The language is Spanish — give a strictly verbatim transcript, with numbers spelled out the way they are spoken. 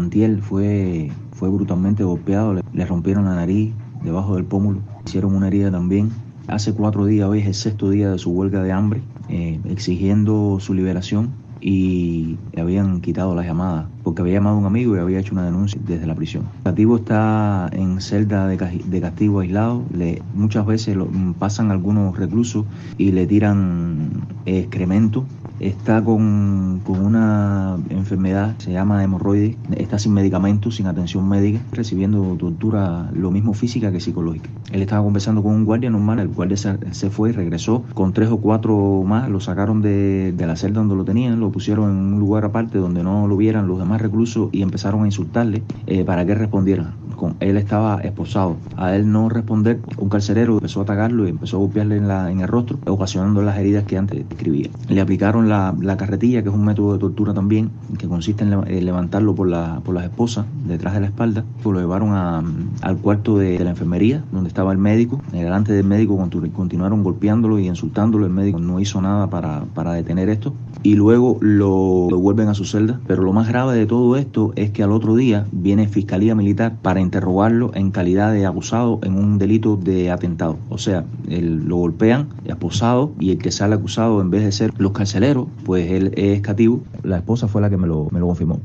antier fue, fue brutalmente golpeado, le, le rompieron la nariz debajo del pómulo, hicieron una herida también. Hace cuatro días, hoy es el sexto día de su huelga de hambre, eh, exigiendo su liberación, y le habían quitado las llamadas porque había llamado a un amigo y había hecho una denuncia desde la prisión. El cativo está en celda de, de castigo aislado. Le, muchas veces lo, pasan algunos reclusos y le tiran excremento. Está con, con una enfermedad, se llama hemorroides, está sin medicamentos, sin atención médica, recibiendo tortura lo mismo física que psicológica. Él estaba conversando con un guardia normal, el guardia se, se fue y regresó con tres o cuatro más, lo sacaron de, de la celda donde lo tenían, lo pusieron en un lugar aparte donde no lo vieran los demás reclusos y empezaron a insultarle eh, para que respondiera. Con, él estaba esposado. A él no responder, un carcelero empezó a atacarlo y empezó a golpearle en, la, en el rostro, ocasionando las heridas que antes describía. Le aplicaron la, la carretilla, que es un método de tortura también, que consiste en, le, en levantarlo por, la, por las esposas, detrás de la espalda. Pues lo llevaron a, al cuarto de, de la enfermería, donde estaba el médico. Delante del médico continuaron golpeándolo y insultándolo. El médico no hizo nada para, para detener esto. Y luego lo, lo vuelven a su celda. Pero lo más grave de todo esto es que al otro día viene Fiscalía Militar para interrogarlo en calidad de acusado en un delito de atentado. O sea, él, lo golpean, esposado, y el que sale acusado, en vez de ser los carceleros, pues él es cativo. La esposa fue la que me lo, me lo confirmó.